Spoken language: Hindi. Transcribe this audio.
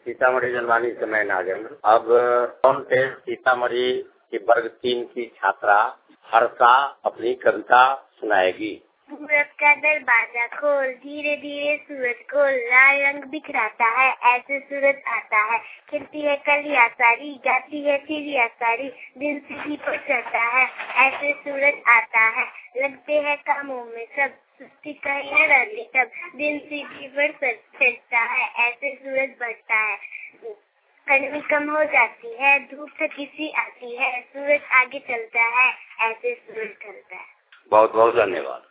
सीतामढ़ी जनवानी से मैं नागेंद्र। अब कौन टेस्ट सीतामढ़ी की वर्ग 3 की छात्रा हर्षा अपनी कविता सुनाएगी। सूरज का दरवाजा खोल, धीरे धीरे सूरज खोल, लाल रंग बिखराता है, ऐसे सूरज आता है। खिलती है कलियां सारी, गाती है चिड़िया सारी, दिल सीढ़ी पर चढ़ता है, ऐसे सूरज आता है। लगते हैं कामों में सब, सुस्ती कहीं न रहती तब, दिल सीढ़ी पर चढ़ता है, ऐसे सूरज बढ़ता है। गर्मी कम हो जाती है, धूप थकी सी आती है, सूरज आगे चलता है, ऐसे सूरज ढलता है। बहुत बहुत धन्यवाद।